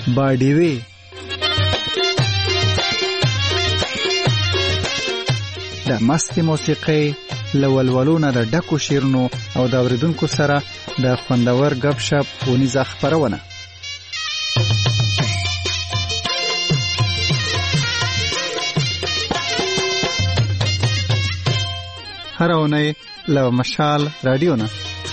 باډیوي د مستي موسیقي له ولولونه د ډکو شیرونو او د اوریدونکو سره د خوندور غپ شپ ونیزه خپرونه. هر اونۍ له مشال رادیو نه.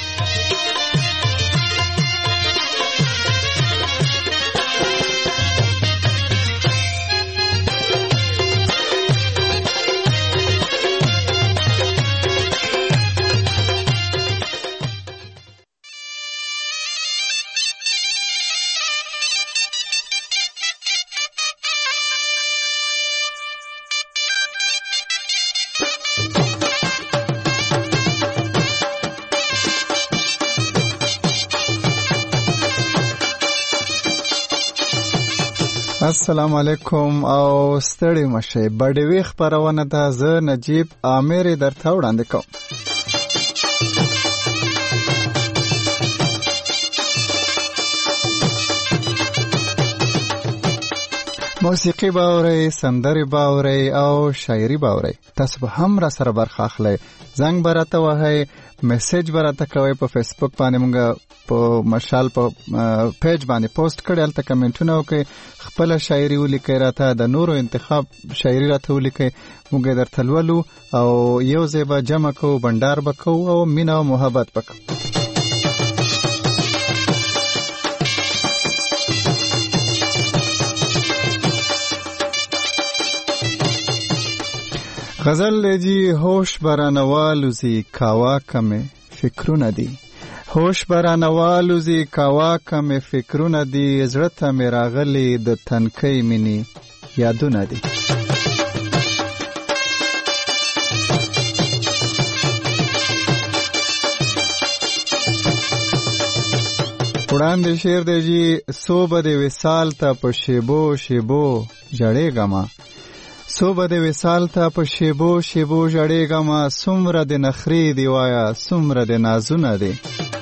السلام علیکم او ستړي مشه. باډیوي خبرونه ده. زه نجیب عامر درته وړاندې کوم. موسیقي باوري، سندري باوري او شاعري باوري. تاسو به هم را سره برخه اخلئ. زنګ براته وهئ، میسج براته کوئ. په فیسبوک باندې موږ په مشال په پیج باندې پوسټ کړی، هلته کمنټونه وکړئ، خپل شاعري ولیکئ، راته د نورو انتخاب شاعري راته ولیکئ، موږ درته لولو او یو ځای به جمع کوو، بنډار به کوو او مینه او محبت به کوو. غزل دی هوش برانوالوزی کاوا کمه فکرونه دی. هوش برانوالوزی کاوا کمه فکرونه دی. زړه ته مې راغلي د تنکۍ مینې یادونه دی. وړاندې شعر دی جی صوبه د وصال ته په شیبو شیبو ژړېږمه. صوبه د وصال ته په شیبو شیبو ژړېږمه. څومره د نخرې دی وایه، څومره د نازونه دی.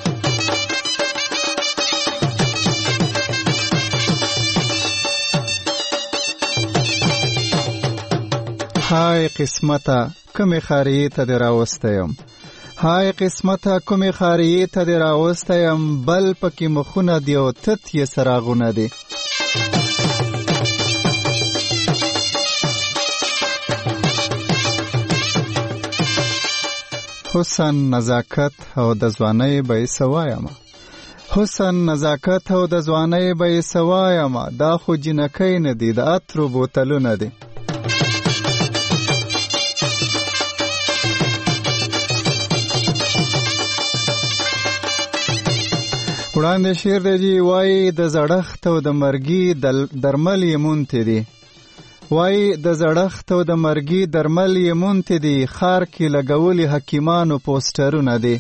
های قسمته کومې خاریې ته دې راوستی یم. های قسمته کومې خاریې ته دې راوستی یم. بل پکې مخونه دی او تت یې څراغونه دی. حسن نزاکت او د ځوانۍ به یې څه وایمه. حسن نزاکت او د ځوانۍ به یې څه وایمه. دا خو جنکۍ نه دي، د عطرو بوتلونه دي. وړاندې شعر دی جی وایي د زړښت او د مرګي درمل یې مونتې دي. وای د زړښت او د مرګي درمل یې مونتې دي. خار کې لګولي حکیمانو پوسټرونه دي.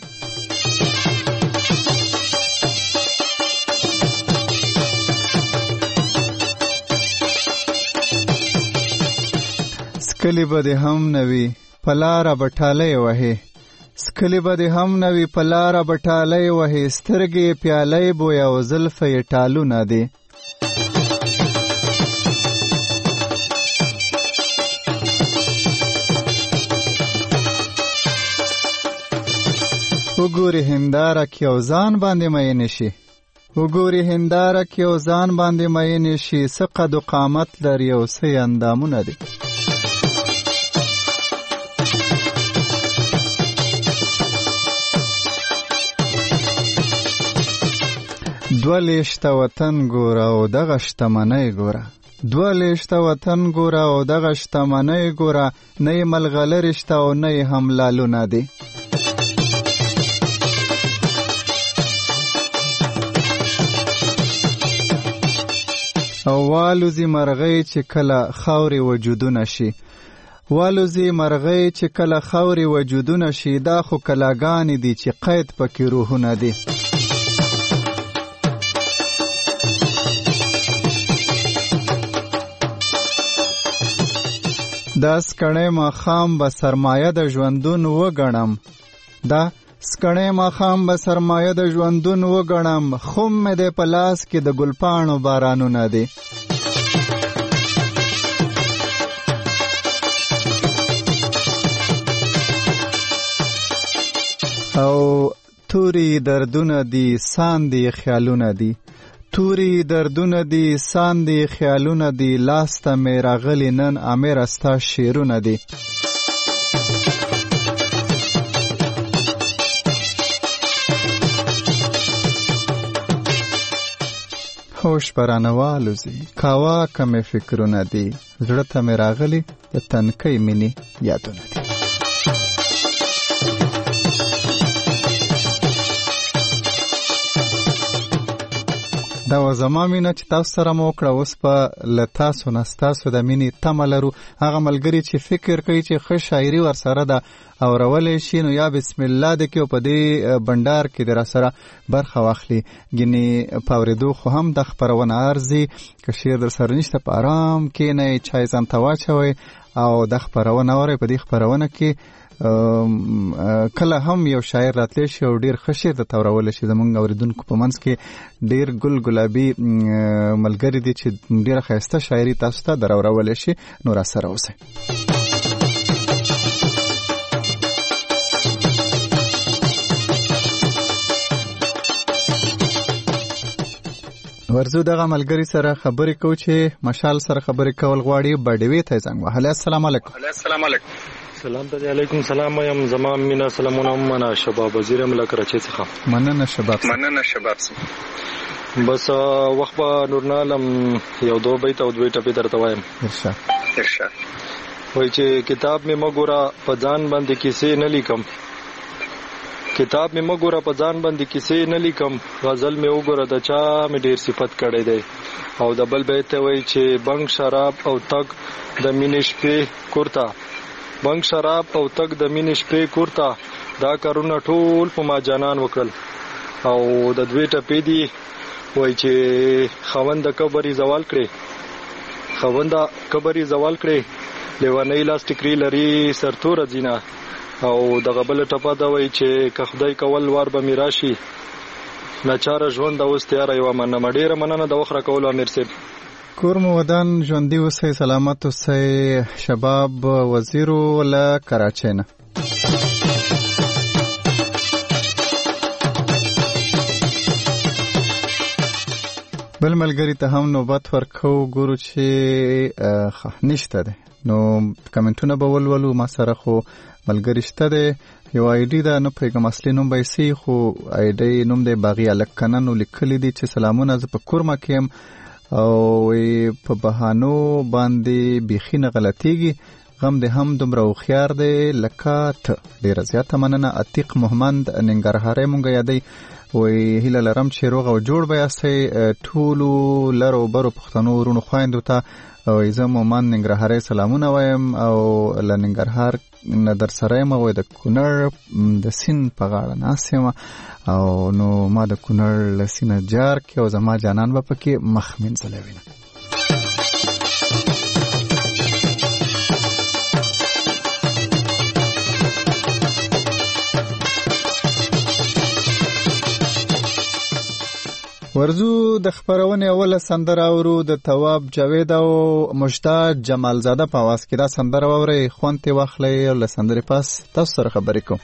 سکلی به دې هم نوي په لاره بټالۍ وهې. سکلی به دې هم نوي په لاره بټالۍ وهې. سترګې پیالۍ بویه او زلفه یې ټالونه دي. وګوري هنداره کې او ځان باندې مینې شي. وګوري هنداره کې او ځان باندې مینې شي. څه قد و قامت لري او څه اندامونه دي. دوه لیشته وطن ګوره او دغه شتمنۍ ګوره. دوه لیشته وطن ګوره او دغه شتمنۍ ګوره. نه یې ملغلرې شته او نه یې هم لالونه دي. او والوزی مرغی چې کله خاورې وجودونه شي. والوزی مرغی چې کله خاورې وجودونه شي. دا خو کلاګانې دي چې قید پکې روحونه دي. دا سکړی ماښام به سرمایه د ژوندون وګڼم. دا سکڼې ماښام به سرمایه د ژوندون وګڼم، خم مې دی په لاس کې د ګلپاڼو بارانونه دي. او توري دردونه دي ساندي خیالونه دي، توري دردونه دي ساندي خیالونه دي، لاسته مې راغلي نن امیر ستا شعرونه دي. هوش برانوالوزی کاوا کمی فکرونه دي، زړه ته مې راغلي د تنکۍ مینې یادونه دي. دا و زما مینه چې تاسو سره مو وکړه. اوس په له تاسو نه ستاسو د مینې تمه لرو. هغه ملګري چې فکر کوي چې ښه شاعري ورسره ده اورولی شي، نو یا بسم الله د کې او په دې بنډار کې د راسره برخه واخلي. ګینې په اورېدو خو هم د خپرونه ارزي. که شعر در سره نشته په ارام کښېنئ، چای ځان ته واچوئ او د خپرونه اورئ. په دې خپرونه کې کله هم یو شاعر راتلی شي او ډیر ښه شعر درته اورولی شي. زمونږ اوریدونکو په منځ کې ډیر ګل ګلابي ملګري دي چې ډیره ښایسته شاعري تاسو ته در اورولی شي. نو راسره اوسئ. ورځو دغه ملګري سره خبرې کوو چې مشال سره خبرې کول غواړي. بډوي ته زنګ وهلی. السلام علیکم. السلام علیکم. سلام ته علیکم سلام. یم زما مینا سلامونه منه شباب وزیر ملک کراچۍ څخه. مننه شباب. بس وخت به نورنالم یو دو بیت او دوی ټپې درته وایم. ارشاد. وای چې کتاب مې مګوره په ځان باندې کیسې نه لیکم، کتاب مې مګوره په ځان باندې کیسې نه لیکم، غزل مې وګوره د چا مې ډیر صفت کړی دی. او د بل بیت وای چې بنګ شراب او تک د مینې شپې کورته، بنګ شراب او تک د مینې شپې کورته، دا کارونه ټول په ما جانان وکړل. او د دوی ټپې دی وای چې خوند کبري زوال کړي، خوند کبري زوال کړي، لیوانې لاس ټکری لري سرتور ځینا. او دغه بل ټپه دا وای چې که خدای کول وار به میراشي، ناچاره ژوند اوس تیار یو مننه. ډیره مننه د وخت راکولو امیر صاحب. کور مو ودان، ژوندي اوسئ، سلامت اوسئ. شباب وزیرو له کراچۍ نه. بل ملګري ته هم نوبت ورکو. ګورو چې نشته دی نو کمنټونه به ولولو. ما سره خو ملګری شته دی، یو آی ډي ده، نه پوهېږم اصلي نوم به یې څه خو آی ډي نوم دی باغي الک کنن. نو لیکلي دي چې سلامونه، زه په کورمه کې یم او په بهانو باندې بیخي نه غلطیږي، غم دې هم دومره هوښیار دی لکه ته. ډېره زیاته مننه. عتیق محمد ننګرهاری مونږ یادی. وی هیله لرم چې روغ او جوړ به یاستئ ټولو لرو برو پښتنو ورونو خویندو ته. او زه مومن ننګرهاری سلامونه وایم او له ننګرهار نه در سره یم. او د کونړ د سیند په غاړه ناست یم او نو ما د کونړ له سینه جار کې او زما جانان به پکې مخ مینځلی وینه. ورزو د خبرونه اوله سندره اورو د تواب جاوید او مجتهد جمالزاده په आवाज کې. دا سندره اوري خوانته واخلې او له سندرې پاس تاسو سره خبرې کوم.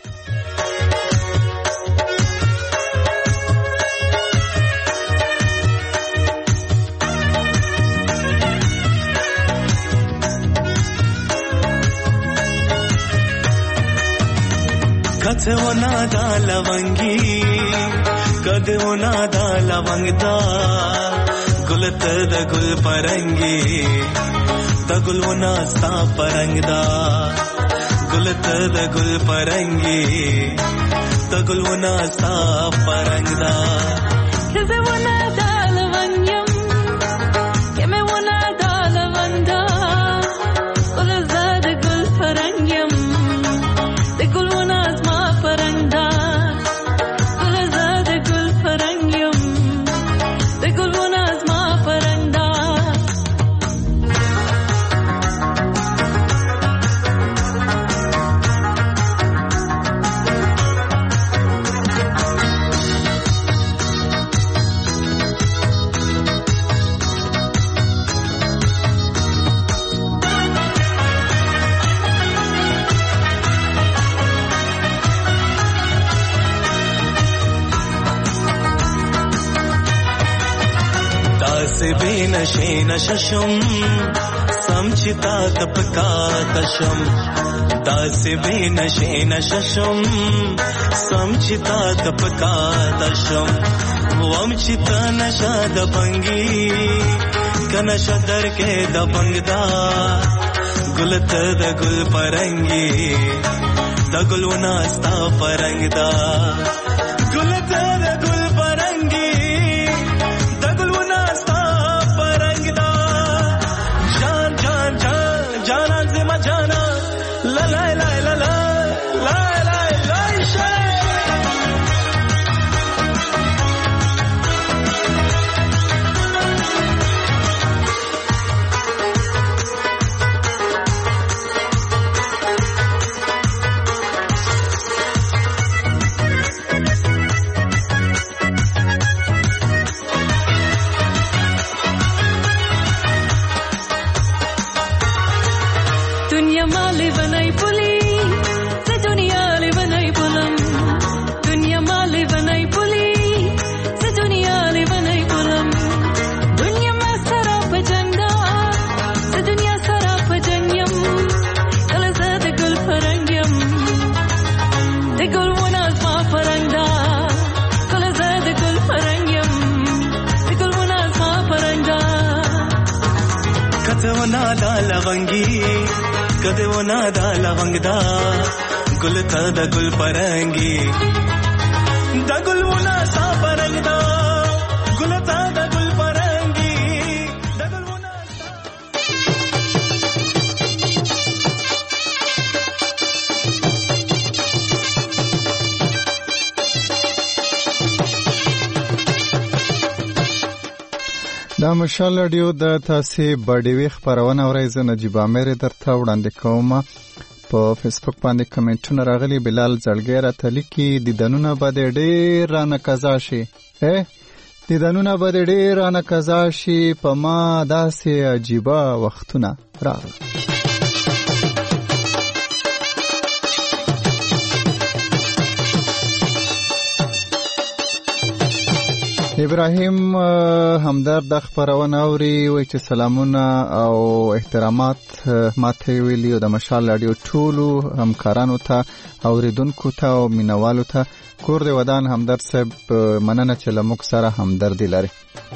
کته ونا دا لونگی کده ونا دا لونگ دا گلت دا گل پرنگی دا گل ونا ستا پرنگ دا گلت دا گل پرنگی دا گل ونا ستا پرنگ دا کده ونا دا لونگیم کمه ونا دا لونگ دا گل زاد گل پرنگیم دا گل ونا سما پرنگ دا گل زاد گل پرنگیم دا گل ونا سما پرنگ دا داسې بې نشې نشه شم سمچې تا ته په کاته شم داسې بې نشې نشه شم سمچې تا ته په کاته شم وم چې ته نشه د بنګي که نشه درکې د بنګ دا ګل ته د ګل پرنګي د ګلونه ستا پرنګ دا ګل ته د ګل پرنګي د ګلونه ستا پرنګ دا جان جان جان جانا زما جانا لا لا لا لا لا لا لا لا کده ونا دا لونګ دا ګل ته د ګل پرنګي د ګل ونا سا پرنګ دا ګل ته د ګل پرنګي د ګل ونا دا مشال رادیو د تاسې بډیوي خبرونه ورځ نجيب امیر درته وړاندې کوم په فیسبوک باندې کمنټونه راغلي بلال زړګی راته لیکي دیدنونه به ډېر رانه قضا شي دیدنونه به ډېر رانه قضا شي په ما داسې عجیبه وختونه راغله ابراهیم همدرد د خبرونه اوري وایي چې سلامونه او احترامات ماته ویلي او د مشال رادیو ټولو همکارانو ته اوریدونکو ته او مینوالو ته کور د ودان همدرد صاحب مننه چې له موږ سره همدردي لري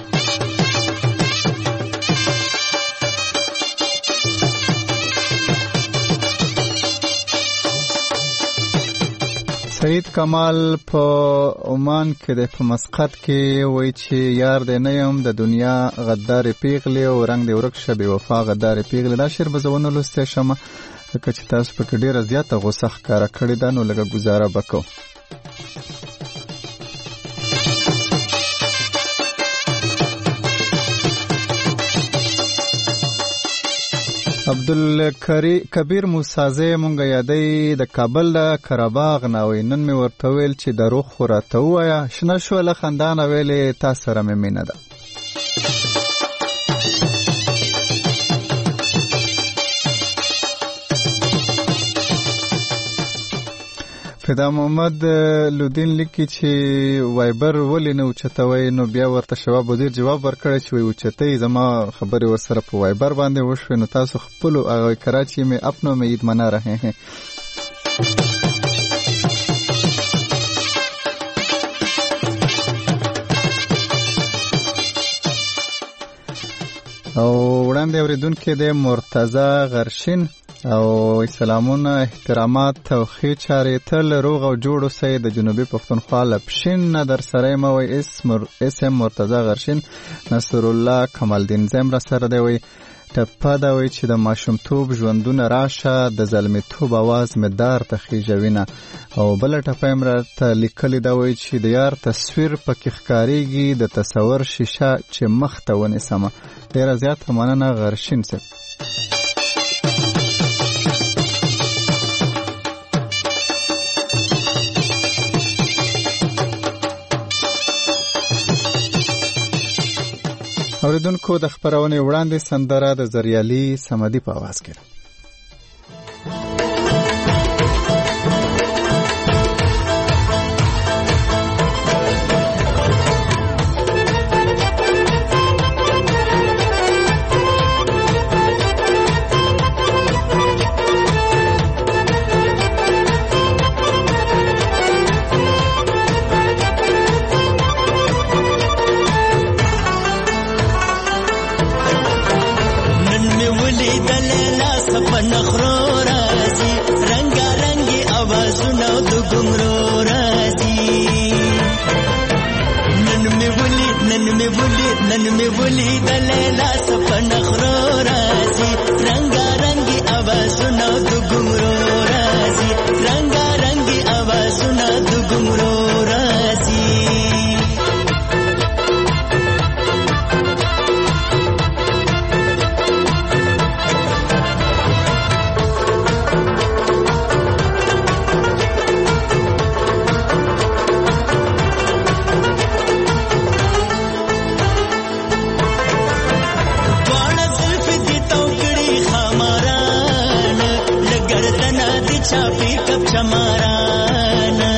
سید کمال په عمان کې د په مسقط کې وایي چې یار دې نه یم د دنیا غدار پیغلې او رنگ دې ورک شه بې وفا غدار پیغلې دا شعر به زه ونه لوستی شم که چې تاسو پکې ډېره زیاته غوسه ښکاره کړې ده نو لږه ګزاره به کوو عبدالکبیر موسازی مونږ یادی د کابل کراباغ ناوی نن می ورته ویل چې دروغ خو راته ووایه شنه شوله خندانه ویلې تا سره مې مینه ده فدا محمد لودین لیکي چې وایبر ولې نه اوچتوي نو بیا ورته شواب وزیر جواب ورکړی چې وی اوچتې زما خبرې ورسره په وایبر باندې وشوې نو تاسو خپلو هغه کراچي مې اپنو مې عید منا رہے ہیں او وړاندې اوریدونکو د مرتضی غرشین او سلامونه احترامات او خې چارې تل روغ او جوړ اوسئ د جنوبي پښتونخوا لپشین در سره مو اسم مرتضی غرشین نصر الله کمال الدین زمرا سره دی وي ټپه دا وي چې د ماشومتوب ژوندونه راشه د زلمیتوب आवाज مې دار ته خېژوینه او بل ټپه مې راته لیکلې دا وي چې د یار تصویر پکې ښکاریږي د تصور شیشه چې مخ ته ونیسمه ډېره زیاته مننه غرشین صاحب اوریدونکو د خبرونې وړاندې سندره د زریالي سمدي په आवाज کې نن می ولیدلې لاس په نخرو راځي رنگا رنگي आवाजونه د ګمرو راځي رنگا رنگي आवाजونه د ګمرو راځي चापी कब चमाराना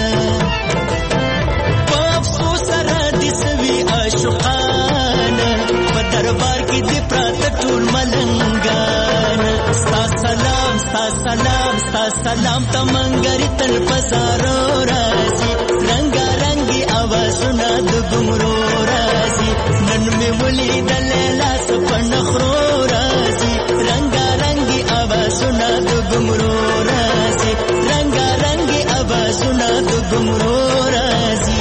अफसोस दिसवी आशुकाना दरबार की दी प्रात टूल मलंगान सा सलाम तमंगरी तल पसारो राजी रंगा रंगी आवाज़ुना द गुमरो राजी नन में मुली दलेला सपन खरो राजी रंगा रंगी आवाज़ुना द गुमरो राजी रंगा रंगी आवाज़ुना द गुमरो राजी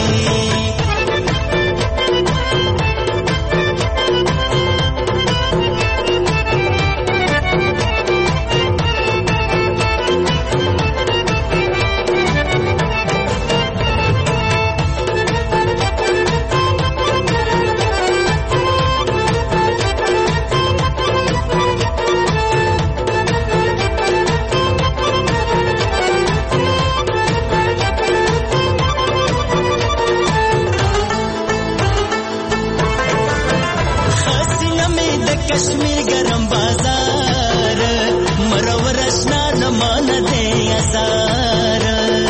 कश्मीर गरम बाजार मरवर रचना नमान दे अजार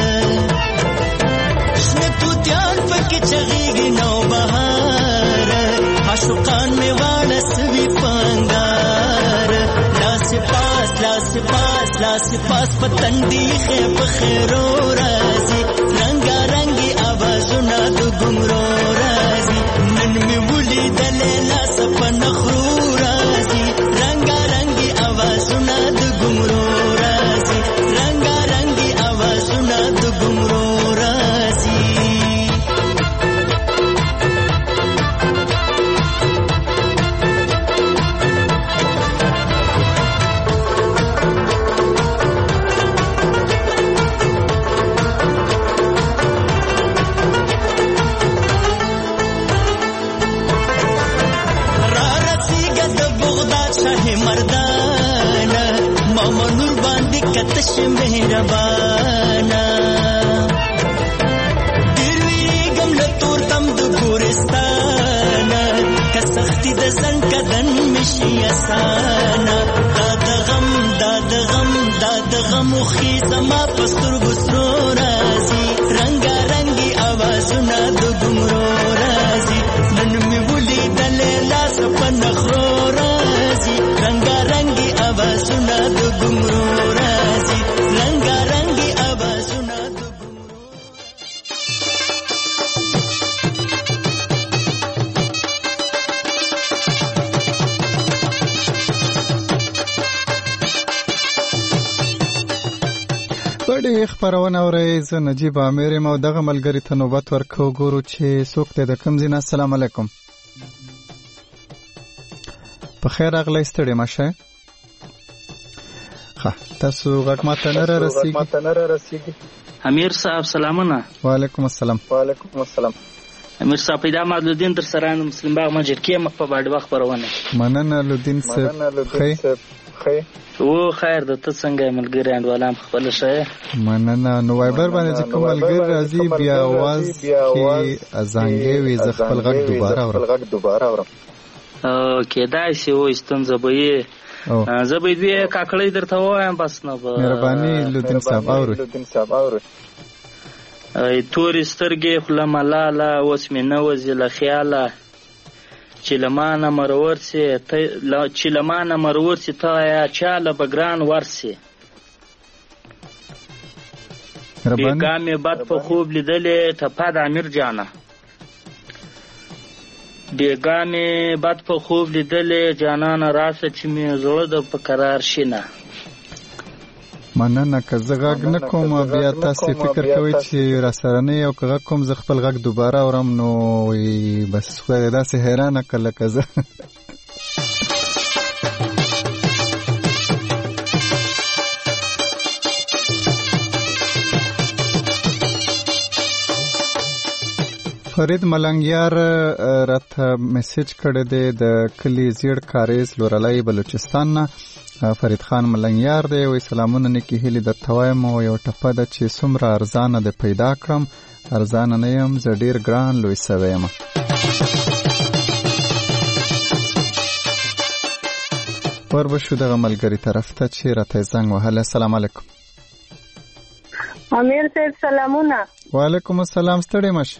तू ध्यान पकी चगीगी नौ बहार आशुकान में वारस भी पंगार लास पास पतंदी खे बखेरो राजी रंगा रंगी आवाज़ुना दो गुमरो राजी नन में बुली दलेला सपन खरू राजी रंगा रंगी आवाज़ुना दो गुमरो राजी रंगा रंगी आवाज़ुना दो गुमरो राजी मर्दाना मामा नूर बांधी कतश मेहरबाना दिलवी गमल तोर तम दु गोरिस्ताना कसख्ती द संकदन मिशी असाना दाद गम खी समा पस्तुर गुसरो राजी रंगा रंगी आवाज़ुना दु गुमरो राजी नन में बुली दलेला सपन खरो रंगा रंगी आवाज़ुना दो गुमरो राजी रंगा रंगी आवाज़ुना दो गुमरो بڑی خبرونه اورئ زه نجیب عامر یم او دغه ملګري ته نوبت ورکو ګورو چې څوک دی د کوم ځای نه. السلام علیکم. په خیر راغلی ستړي مه شئ. ښه تاسو غږ ماته نه رارسېږي. امیر صاحب سلامونه. وعلیکم السلام. امیر صاحب پیدا مادلودین در سران مسلم باغ مجرکی مخ په باډوا خبرونه. مننه لودین صاحب. خیر او خیر د ته څنګه ملګری انډوالام خپل شې؟ مننه. نو وایبر باندې چې کوم ملګری راځي بیا आवाज کې ازانګې وي زه خپل غږ دوباره اورم. کېدای شي و ستونزه به یې زه به دوی کاکړی درته وایم بس نه به مهرباني لودین صاحب اورئ. تورې سترګې خوله ملاله اوس مې نه وځي له خیاله چې له مانه مرور سي تا یا چاله به ګران ورسي بېګا مې بد په خوب لیدلې ټپه د امیر جانه بېګا مې بد په خوب لیدلې جانانه راسه چې مې زړه د په قرار شي نه. مننه. که زه غږ نه کوم بیا تاسې فکر کوئ چې راسره نه یو، که غږ کوم زه خپل غږ دوباره اورم نو بس خدای داسې حیرانه کړه لکه زه. فرید ملنګیار راته میسج کړی دی د کلی زیړ کاریز لورلای بلوچستان نه. فرید خان ملنګیار دی، وایي سلامونه نیکې هیلې درته وایم، یو ټپه ده چې څومره ارزانه دی پیدا کړم، ارزانه نه یم زه ډېر ګران لوی سوی یم. وربشو دغه ملګري طرف ته چې راته زنګ وهلی. السلام علیکم. امیر صاحب سلامونه. وعلیکم السلام، ستړی مشه.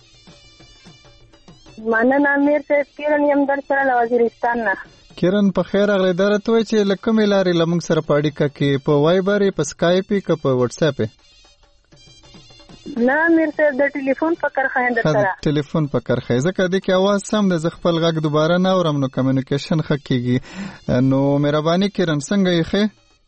مننه امیر صاحب، کیرن یم در سره له وزیرستان نه. کیرن په خیر راغلی. دا راته وایي چې له کومې لارې له موږ سره په اړیکه کې، په وایبر یې، په سکایپ یې، که په وټساپ یې؟ نه امیر صاحب د ټلیفون په کرښه یم در سره. ټلیفون په کرښه. ځکه دې کې اواز سم دی، زه خپل غږ دوباره نه اورم نو کمیونیکیشن ښه کېږي. نو مهرباني کیرن څنګه یې ښې؟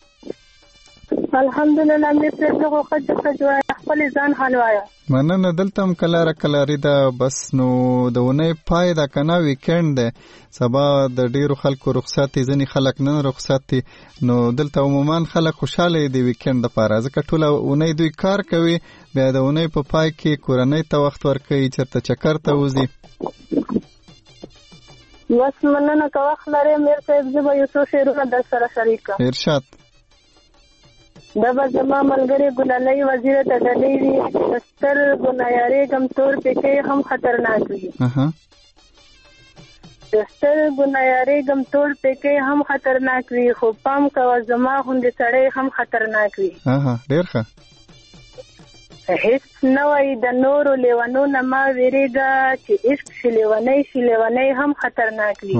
الحمدلله امیر صاحب زه خو ښه جوړه خپل ځان حال وایم. مننه. دلته هم کلاره کلاري ده، بس نو د اونۍ پای ده که نه ویکینډ دی، سبا د ډیرو خلکو رخصت دي، ځینې خلک نن رخصت دي، نو دلته عموما خلک خوشحاله دي ویکینډ دپاره، ځکه ټوله اونۍ دوی کار کوي، بیا د اونۍ په پای کې کورنۍ ته وخت ورکوي، چېرته چکر ته وځي. بس مننه. که وخت لرې امیر صاحب زه به یو څو شعرونه در سره شریک کړم. ارشاد. دا به زما ملګرې ګلالۍ وزیره ته ډالۍ وي، د سترګو نه یارېږم تور پیکۍ هم خطرناک وي. د سترګو نه یارېږم تور پیکۍ هم خطرناک وي، خو پام کوه زما غوندې سړی هم خطرناک وي. ډېر ښه. هیڅ نه وایي د نورو لیونو نه ما ویرېږه، چې عشق شي لیونی شي لیونی هم خطرناک وي.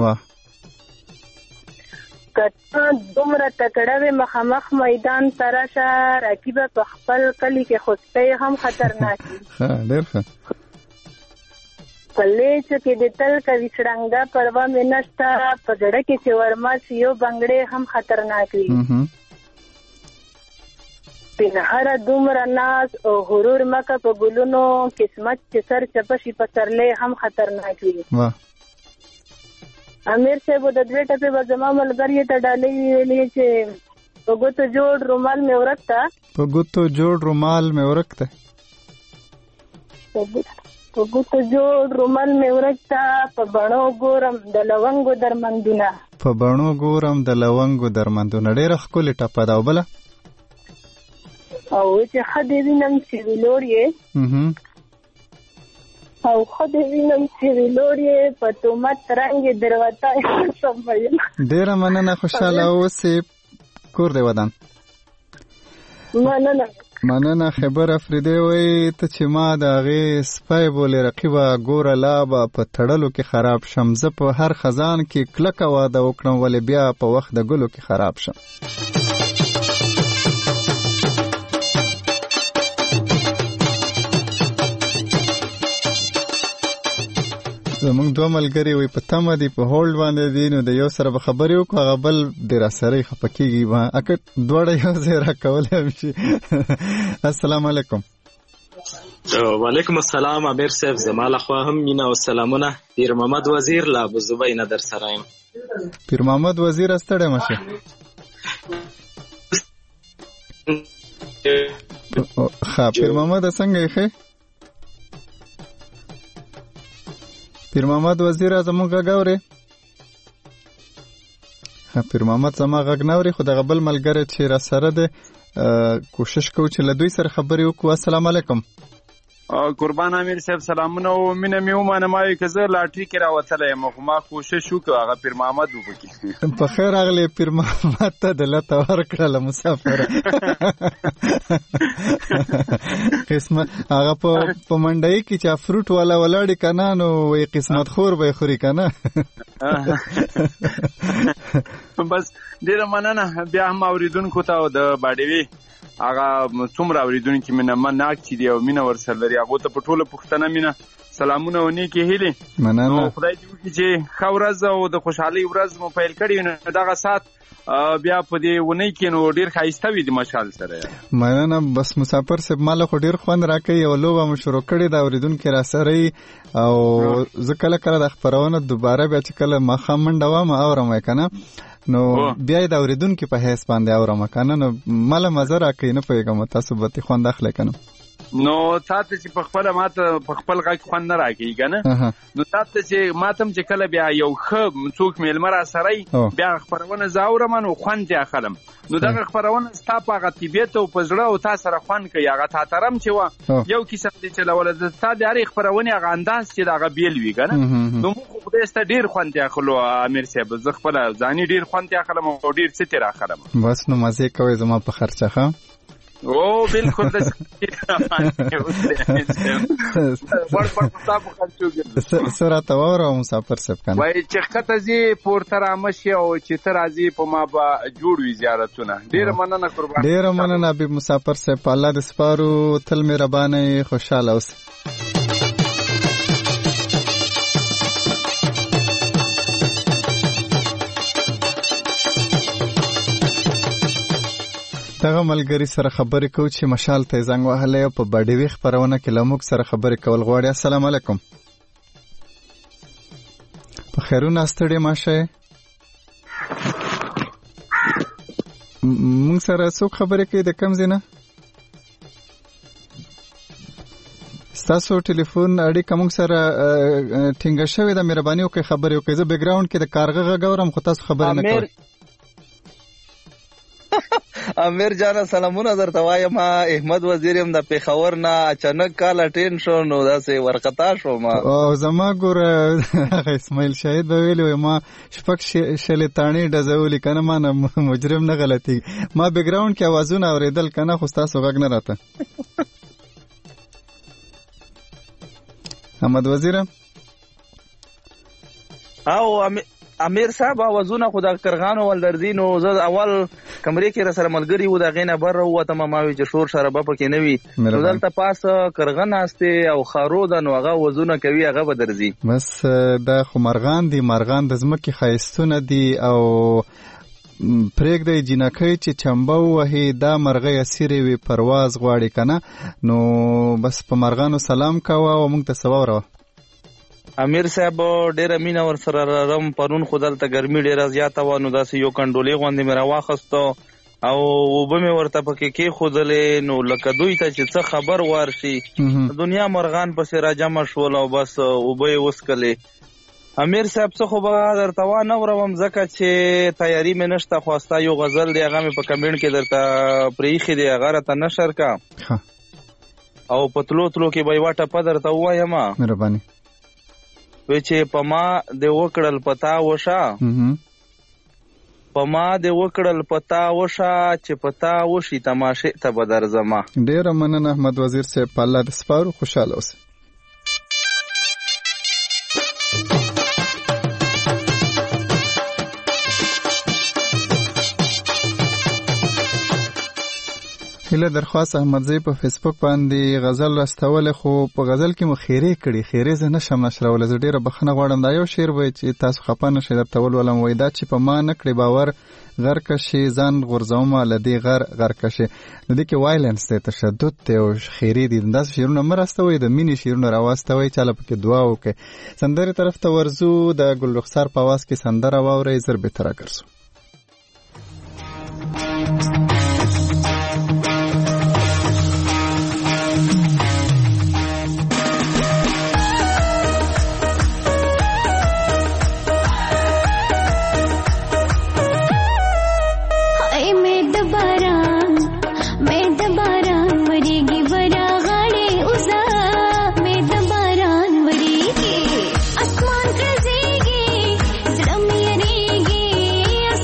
کته دومره تکړه وي مخامخ میدان ته راشه، رقیبه په خپل کلي کې خوستی هم خطرناک وي. ډېر ښه. په لیچو کې د تل کوي شړنګه پروا مې نشته، په زړه کې چې ورمات شي یو بنګړی هم خطرناک وي. پنهره دومره ناز او غرور مکه په ګلونو، قسمت چې سر چپه شي پسرلی هم خطرناک وي. امیر صاحب د دوی ټپې به زما ملګري ته ډالۍ ویلې چې په ګوتو جوړ رومال مې ورک ته، په ګوتو جوړ رومال مې ورک ته، په ګوتو جوړ رومال مې ورک ته، په بڼو ګورم د لونګو درمندونه، په بڼو ګورم د لونګو درمندونه. ډېره ښکلې ټپه ده. او بله او چې ښه دې وینم چې ویلوړ یې، او ښه دې وینم چې ویلوړ یې، په تومت رنګ یې دروتا سمبیم. ډېره مننه. خوشحاله اوسې. کور دې ودان. مننه. خبر افریدی وایي ته چې ما د هغې سپی بولې رقیبه، ګوره لا به په تړلو کې خراب شم، زه په هر خزان کې کلکه واده وکړم، ولې بیا په وخت د ګلو کې خراب شم. زمونږ دوه ملګري وي په تمه دي، په هولډ باندې دي، نو د یو سره به خبرې وکړو، هغه بل د راسره خفه کېږي، اکه دواړه یو ځای راکولی هم شي. السلام علیکم. وعلیکم السلام امیر صاحب، زما لخوا هم مینه او سلامونه. پیر محمد وزیر له ابوظبي نه در سره یم. پیر محمد وزیر ستړی مشه. پیر محمد څنګه یې ښې؟ پیر محمد وزیر زموږ غږ اوري؟ پیر محمد زما غږ نه اوري، خو دغه بل ملګری چې را سره دی کوشش کوو چې له دوی سره خبرې وکړو. السلام علیکم. قربان امیر صاحب سلامونه او مینه مې ومنه، ما که زه لاټري کې راوتلی یم، خو ما کوشش وکړو هغه پیر محمد وپکې. په خیر راغلی پیر محمد ته د لته ورکړله مسافره. قسمت هغه په منډۍ کې چې فروټ والا ولاړې که نه، نو وایي قسمت خور به یې خوري که نه. بس ډېره مننه. بیا هم اورېدونکو ته او د باډوي هغه څومره اورېدونکي مینه مناک چې دي او مینه ورسره لري، هغو ته په ټوله پښتنه مینه سلامونه او نیکې هیلې. مننه. خدای دې وکړي چې ښه ورځ او د خوشحالۍ ورځ مو پیل کړې، نو دغه ساعت بیا په دې ونی کې نو ډیر ښایسته وي د مشال سره. مننه. بس مسافر صاحب مال خو ډیر خوند راکوي او لوبه مو شروع کړې دا اوریدونکو را سره او زه کله کله د خبرونه دوباره بیا چې کله مخه منډه وم اورم کنه نو بیا د اوریدونکو په حساب باندې اورم کنه نو مال مزه راکوي نه پوهیږم تاسو به خوند اخلئ کنه نو تاسو چې په خپل ماته په خپل غږ خوند نه راکوي کنه نو تاسو چې ماتم چې کله بیا یو ښه څوک میلمه را سره بیا خبرونه زاورم نو خوند یې اخلم نو دغه خبرونه ستا په هغه طبیعت او په زړه او تاسو سره خوند کوي هغه تاترم چې و یو کیسه دې چلول د ستا د اړ خبرونه هغه انداز چې دغه بیل وی کنه نو موږ خو دې ست ډیر خوند اخلو امیر صاحب زه خپل ځاني ډیر خوند اخلم او ډیر ستې را اخلم بس نو مزه کوي زما په خرچه ښه او بالکل د سره تاور او مسافر صاحب کنه وای چې خطه زی پورته رامشي او چې تر ازي په ما با جوړ وی زیارتونه ډیر مننه قربان ډیر مننه ابي مسافر صاحب الله د سپارو تل مهربانه خوشاله اوس. دغه ملګری سره خبرې کوو چې مشال ته زنګ وهلی او په باډیوي خپرونه کې له موږ سره خبرې کول غواړي. السلام علیکم. په خیرونه ستړي ماشه موږ سره څوک خبرې کوي د کوم ځای نه؟ ستاسو ټلیفون اړیکه موږ سره ټینګه شوې ده مهرباني وکړئ خبرې وکړئ. زه بیکګراوند کې د کارغه غږ اورم خو تاسو خبرې نه کوئ. امیر جان سلامونه درته وایم احمد وزیرم د پیښور نه اچانک کال اټین شو نو داسې ورخطا شو ما او زما ګور اسماعیل شاهد به ویلی ما شپږ شلیطانی ډزولې کنه ما مجرم نه غلطي ما بیکګراوند کې اوازونه اوریدل کنه خو تاسو غږ نه راته. احمد وزیر او امیر صاحب اوازونه خو د کرغانو ولدرزینو زه اول کمرې کې سره ملګری و د غینه بر وته ما وی چې شور شرابه پکې نه وي نو دلته پاس کرغن استه او خارو د نو هغه وزونه کوي هغه به درځي بس د خو مرغان دي مرغان د زمکه خایستونه دي او پرېګ د جنکې چې چمبو وهي دا مرغې اسیرې وي پرواز غواړي کنه نو بس په مرغانو سلام کاوه او موږ ته سواره. امیر صاحب ډېر مینه ور سره رم پرون خدالته ګرمي ډېر زیاته و نو داسې یو کنډولې غوندې مې راواخستو او وبه مې ورته پکې کې خودلې نو لکه دوی ته چې څه خبر ورشي دنیا مرغان پسې راجمع شول او بس وبه یې وسکلې. امیر صاحب څه خو به درته وانه ورم ځکه چې تیاری مې نشته خواسته یو غزل دی هغه مې په کمنټ کې درته پریخي دی هغه راته نشر کا او پتلو تلو کې به واټه په درته وایم مهرباني وی چې په ما د وکړل پتا وشا په ما د وکړل پتا وشا چې پتا وشي تماشې ته بدر زما. ډیر مننه احمد وزیر صاحب په الله د سپارو خوشاله اوسئ. هله درخواست احمدزی په فیسبوک باندې غزل راستول خو په غزل کې مو خیرې کړي خیرې زه نشم نشرول زه ډیره بخنه غواړم دا یو شعر وای چې تاسو خپه نشئ درتول ولم وای دا چې په ما نکړي باور غر کشي ځان غرزوم لدی غر کشي د دې کې وایلنس ته تشدد ته او خیرې دي داس شعرونه مرستوي د مینی شعرونه راوستوي چې له پکې دعا وکي سندره طرف ته ورزو د ګل رخسار په आवाज کې سندره واوري زر به تر کرسو. आसमान गरजेगी, ज़रा मेरेगी,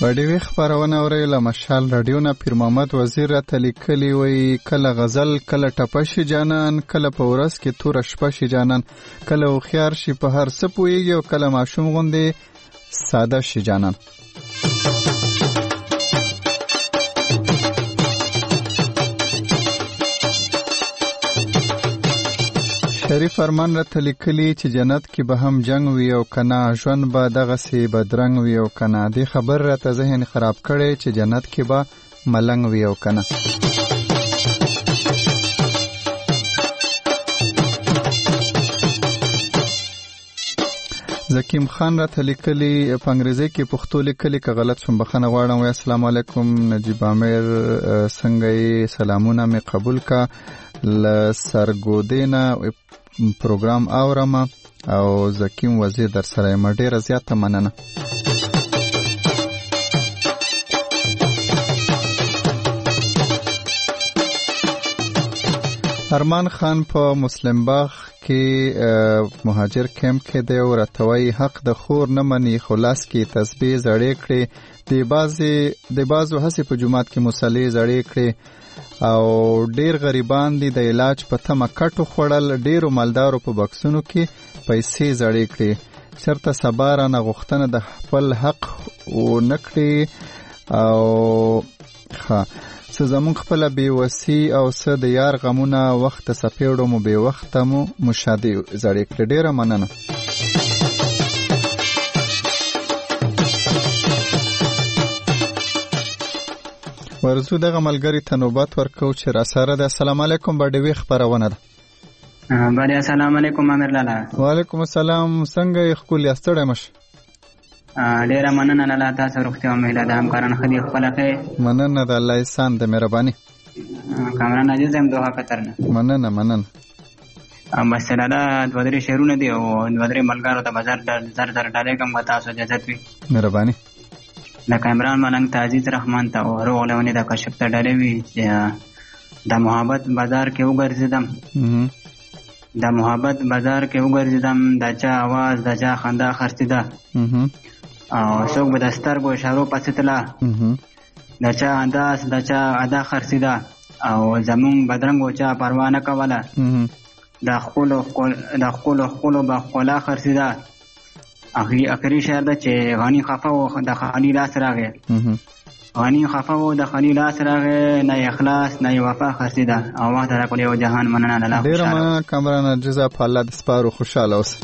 وړي خبرونه اوري له مشال رادیو نه پیر محمد وزیر راته لیکلي وي کله غزل کله ټپه شي جانان کله په ورځ کې توره شپه شي جانان کله هوښیار شي په هر څه پوهېږي او کله ماشوم غوندې ساده شي جانان. شریف فرمان راته لیکلي چې جنت کې به هم جنگ وي او کنه ژوند به دغسې بدرنګ وي او کنه. دې خبر راته ذهن خراب کړی چې جنت کې به ملنګ وي او کنه. زکیم خان راته لیکلي په انګریزي کې پښتو لیکلي که غلط شم بخښنه غواړم. وی السلام علیکم نجیب عامر څنګه یې سلامونه مې قبول کا له سرګودې نه پروګرام اورم او زکیم وزیر در سره یم ډېره زیاته مننه. ارمان خان په مسلم باغ کې مهاجر کیمپ کې دی او راته وایي حق د خور نه مني خو لاس کې تسبیح زړې کړې د بعضو هسې په جومات کې مصلې زړې کړې او ډیر غریبان دي د علاج په تمه کټو خوړل ډیرو مالدارو په بکسونو کې پیسې زړې کړې چېرته سبا رانه غوښتنه د خپل حق ونه کړي او څه زمونږ خپله بېوسي او څه د یار غمونه وخت څپېړو مو بې وخته مو مشادې زړې کړې. ډیره مننه. ورزو دغه ملګری ته نوبت ورکو چې را سره ده. السلام علیکم باډوي خبرونه ده. باندې السلام علیکم امیر لالا. وعلیکم السلام څنګه یې ښکلي استړی مش. ډیره مننه لالا تاسو روغتیا مهله د همکارانو خدي خپل کې مننه د الله احسان د مهرباني. کامران عزیز هم دوه کترنه مننه. بس لالا دوه درې شهرونه دي او دوه درې ملګرو ته بازار در ډالې کوم تاسو اجازه وي مهرباني. لکه عمران ملنګ ته عزیز رحمان ته او روغلونې د کشف ته ډالې وي چې د محبت بازار کې وګرځیدم د محبت بازار کې وګرځیدم د چا आवाज د چا خندا خرڅیده او څوک به د سترګو اشارو پسې تله د چا انداز د چا ادا خرڅیده او زمونږ بدرنګو چا پروا نه کوله د خپلو به ښکلا خرڅیده. اخري شعر ده چې غني خفه و د خالي لاس راغی غني خفه و د خالي لاس راغی نه اخلاص نه وفا خرڅیده او وخت راکړی او جهان مننه لاله. ډېره مننه کامران جزا په الله د سپارو خوشحاله اوسه.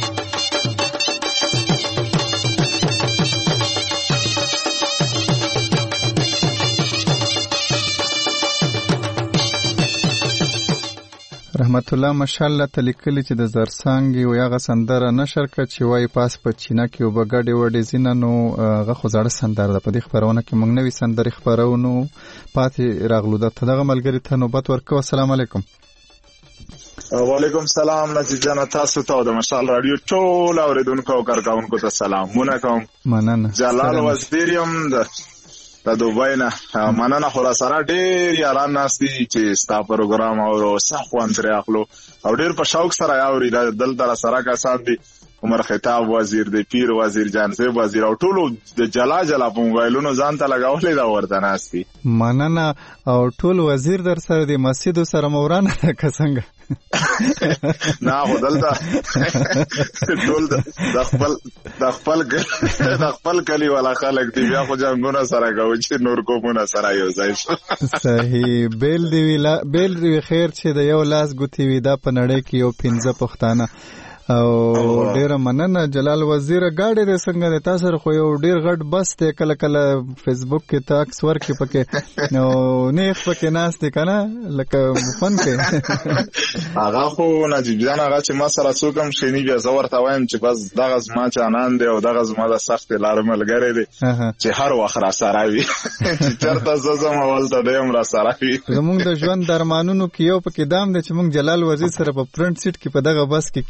رحمت الله مشالله تلیکلی چې د زرسانګي او هغه سندره نشر کړ چې وای پاس په چینه کې او بغړې وړې زینه نو هغه خو زړه سندره ده. په دې خبرونه کې موږ نوې سندرې خبرونو پاتې راغلو. د دغه ملګری ته نوبت ورکو. السلام علیکم. وعلیکم سلام نجیب جان تاسو ته د مشال رادیو ټول اوریدونکو او کارکونکو ته سلامونه کوم. مننه. جلال وزیریم د دوبای نه مننه. خو را سره ډېر یاران ناست دي چې ستا پروګرام اورو ښه خوند ترې اخلو او ډېر په شوق سره یې اوري. دلته را سره کسان دي عمر خطاب وزیر دی پیر وزیر جانصیب وزیر او ټولو د جلا په موبایلونو ځان ته لګولې دا ورته ناست دي. مننه. او ټول وزیر در سره دی مسجدو سره مورانه که څنګه؟ نه خو دلته ټول د خپل کلی والا خلک دي بیا خو جنګونه سره کوي چې نور کومونه سره یو ځای شو. صحیح. بیل دی خیر چې د یو لاس ګوتې وي دا په نړۍ کې یو 15 پښتانه او ډیره مننه. جلال وزیر گاډي دې څنګه د تاسو خو یو ډیر غټ بس ته کله کله فیسبوک کې تا اکس ورکې پکې نو نه پکې ناس دي کنه لکه فن کې هغه خو نجیب جان هغه چې ما سره څوکم شینی بیا زور تا وایم چې بس دغه زما چانان دی او دغه زما د سخت لار ملګری دی چې هر وخت را سره وي چې چرته زما ولته دیم را سره وي. زموږ د ژوند درمانونو کې یو پکې دام دی چې موږ جلال وزیر سره په فرنٹ سیټ کې په دغه بس کې کینو او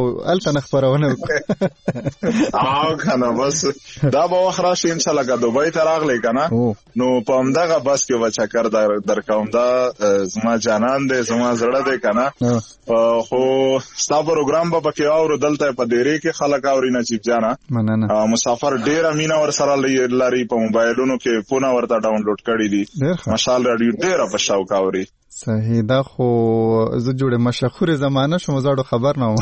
الته نه خبرونه او کنه بس دا به وخت راشي ان شاء الله که دوبۍ ته راغلی کنه نو په همدغه بس کې به چکر در کوم. دا زما جانان دی زما زړه دی کنه خو ستا پروګرام به پکې اورو دلته په ډیرې کې خلک اوري نجیب جانه مسافر ډیره مینه ورسره لري په موبایلونو کې فون ورته ډاونلوډ کړی دي مشال رادیو ډیره په شوق اوري. صحیح دا خو زه جوړه مشهور زمانه شوم زړه خبر نه وم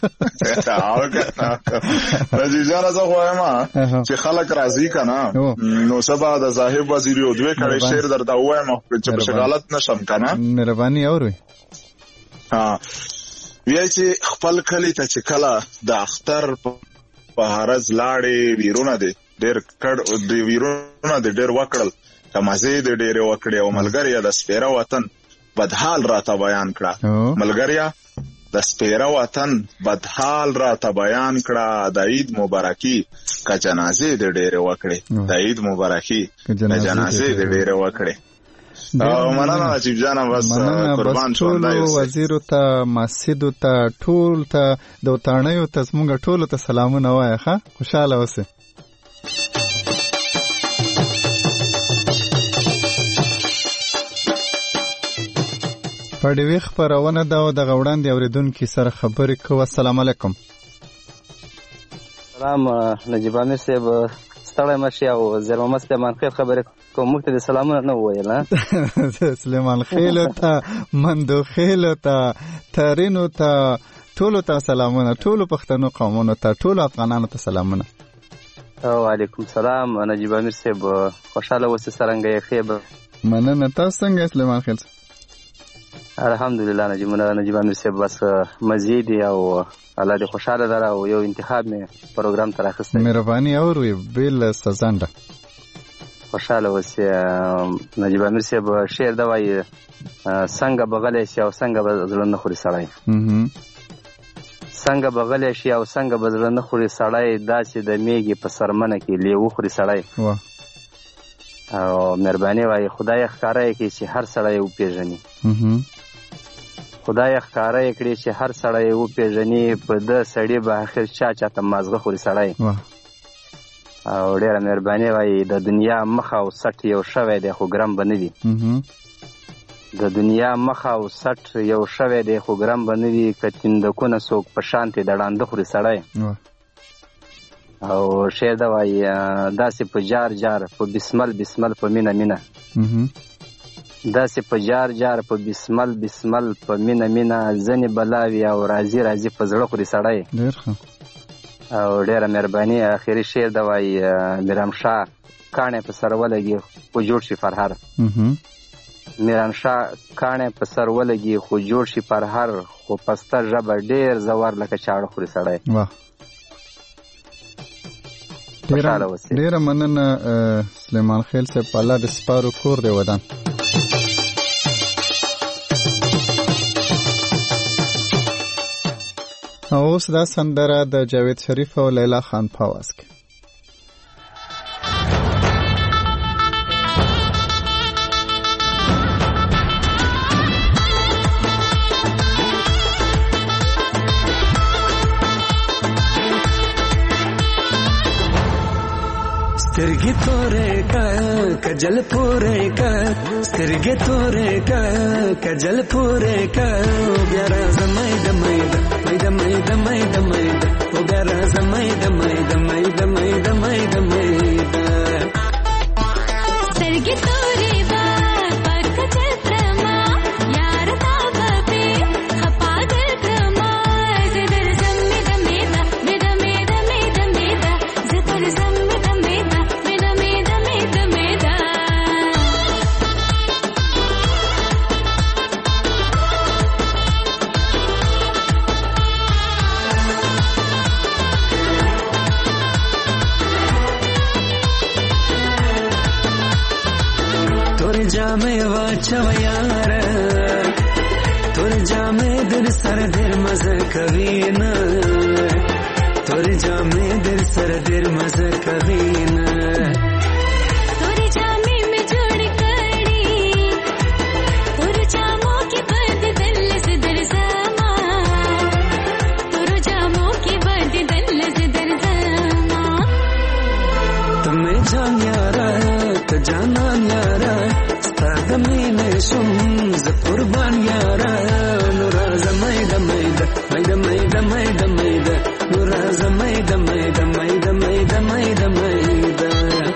نجیب جانه زه خو ما چې خلک راضي کنه نو سبا د زاهب وزیری او دوی کړي شعر درته وایم چې په شغالت نشم کنه مهرباني اوري. ها وی چې خپل کلی ته چې کله د اختر په هرز لاړې ویرونه دي ډېر کډ دی ویرونه دي ډېر وکړل کمازې دي ډېر وکړي او ملګری د سپیره وطن بدحال راته بیان کړه ملګریا د سپیره وطن بدحال راته بیان کړه د عید مبارکي که جنازې دي ډېر وکړي د عید مبارکي که جنازې دي ډېر وکړي. مننه نجیب جانه بس قربان شو ټول وزیرو ته مسجدو ته ټول ته د وطنیو ته زموږ ټولو ته سلامونه وایه ښه خوشاله اوسئ. په ډیوې خپرونه ده او دغه وړاندې اورېدونکي سره خبرې کوو. السلام علیکم. سلام نجیب امیر صاحب ستړی مشي او زیر محمد سلیمان خیل خبرې کوم. موږ ته د سلامونه نه وویل سلیمان خیلو ته مندو خیلو ته ترینو ته ټولو ته سلامونه ټولو پښتنو قومونو ته ټولو افغانانو ته سلامونه. وعلیکم سلام نجیب امیر صاحب خوشحاله اوسئ څرنګه یې ښه. مننه تاسو څنګه سلیمان خیل؟ الحمدلله نجیب امیر صاحب بس مزید او الله دې خوشاله دره او یو انتخاب مې پروګرام ته راخستی. مهرباني اورئ بیل سزانده خوشاله اوسئ. نجیب امیر صاحب شعر دا وایي څنګه بغلی شي او څنګه به زړه نه خوري سړی څنګه بغلی شي او څنګه به زړه نه خوري سړی داسې د میږي په سرمنه کې لیو خوري سړی او مهرباني وایي خدای ښکاره یې کړي چې هر سړی وپېژني خدای ښکاره یې کړي چې هر سړی وپېژني په ده سړي به اخر چاته مازغه خوري سړی او ډېره مهرباني وایي د دنیا مخ او سټ یو شوی دی خو ګرم به نه وي د دنیا مخ او سټ یو شوی دی خو ګرم به نه وي که تندکونه څوک په شانتې د ړانده خوري سړی او شعر دا وایي داسې په جار جار په بسمل بسمل په مینه مینه داسې په جار جار په بسمل بسمل په مینه مینه ځنې بلاوي او راځي راځي په زړه خوري سړی او ډېره مهرباني. اخري شعر دا وایي میرانشاه کاڼی په سر ولګي خو جوړ شي فرهر میرانشاه کاڼی په سر ولګي خو جوړ شي فرهر خو پسته ژبه ډېر زور لکه چاړه خوري سړی. ډیره مننه سلیمان خیل صاحب په الله د سپارو کور دی ودان. اوس دا سندره د جاوید شریف او لیلا خان په आवाज کې. سترګې تورې کا کجل پورې کا سترګې تورې کا کجل پورې کا بیا راځه مېد مېد مېد مېد مېد مېد او بیا راځه مېد مېد مېد مېد مېد مېد سترګې تورې با پر کجل ترما یار تا به خپا دل ترما زدر زم مېد مېد مېد مېد مېد مېد زدر زم جامې واچو یار تور جامې در سر در مزه کوي نه تور جامې در سر در مزه کوي نه تور جامې مې جوړ کړې تور جامو کې بند دل سے در زما تور جامو د جانان یارا ستا د مینې شم زه قربان یارا نو راځه میده میده میده میده میده میده نو راځه میده میده میده میده میده میده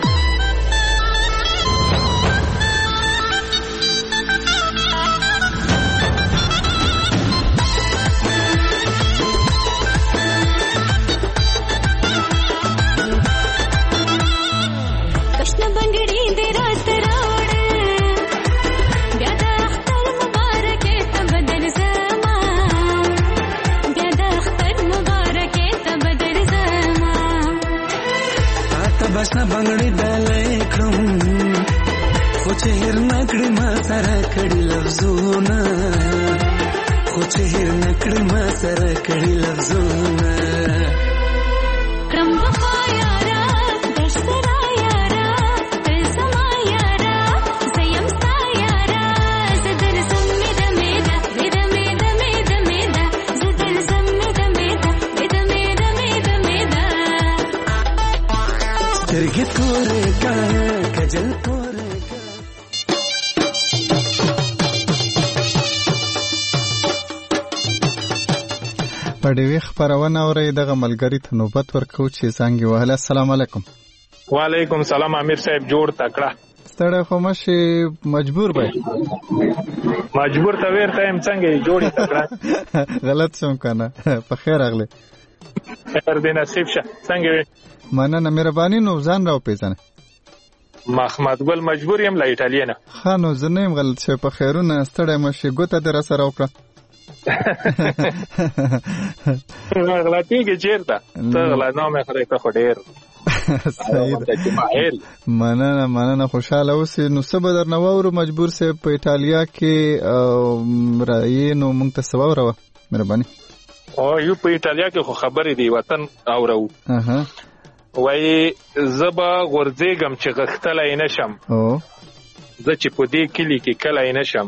بسنا بنگړې دلې کړم خو چې هر نکړې ما سره کړي لفظونه خو چې هر نکړې ما سره کړي لفظونه کرم وفا یارا درسرا یارا تل سما یارا زیم ستا یارا زدر زمید میدا میدا میدا میدا میدا زدر زمید میدا میدا میدا میدا میدا سترګې تورې کا کجل تورې کا په ډېوې خپرونه اورئ دغه ملګري ته نوبت ورکو چې زنګ یې وهلی. السلام علیکم. وعلیکم سلام. امیر صاحب جوړ تکړه ستړی خو مشي مجبور به مجبور ته ویرته یم څنګه یې جوړې تکړه غلط شم که نه په خیر راغلی خیر دې نصیب شه څنګه وې مننه مهرباني نو ځان راوپېژنئ. محمد ګل مجبور یم له ایټالیا نه. ښه نو زه نه یم غلط شوی په خیرونه ستړی مشي ګوته دې راسره وکړه غلطیږي چېرته ته غلا نامې خدای ته خو ډېر مننه خوشحاله اوسې. نو څه به درنه واورو مجبور صاحب په ایټالیا کې رایې نو موږ ته څه واوروه مهرباني. یو په ایټالیا کې خو خبرې دی وطن اورو وایي زه به غورځېږم چې غښتلی نه شم زه چې په دې کلي کې کلی نه شم.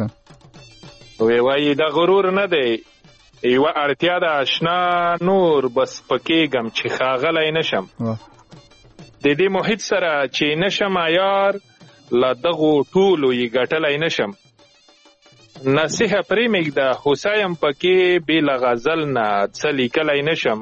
وایي دا غرور نه دی یوه اړتیا ده اشنا نور بس پکېږم چې ښاغلی نه شم د دې محیط سره چې نه شم عیار له دغو ټولو یې ګټلی نه شم نصیحه پرېمږده هوسا یم پکې بې له غزل نه څه لیکلی نه شم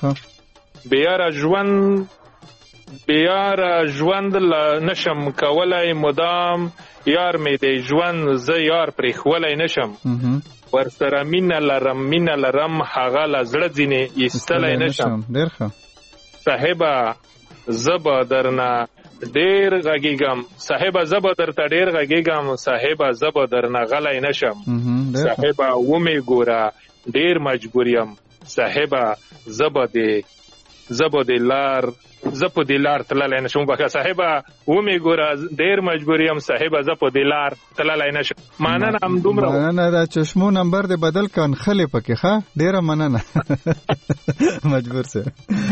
بیاره ژوند نه شم کولی مدام یار مې دی ژوند زه یار پرېښولی نه شم ورسره مینه لرم هغه له زړه ځینې ایستلی نه شم صاحبه زه به درنه ډېر غږېږم صاحبه زه به درته ډېر غږېږم صاحبه زه به درنه غلی نه شم صاحبه ومې ګوره ډېر مجبور یم صاحبه زه په دې لار تللی نه شم بخه صاحبه ومې ګوره ډېر مجبور یم صاحبه زه په دې لار تللی نه شم. مننه همدومره مننه دا چشمو نمبر دې بدل کړه نښلې پکې ښه ډېره مننه مجبور صاحب.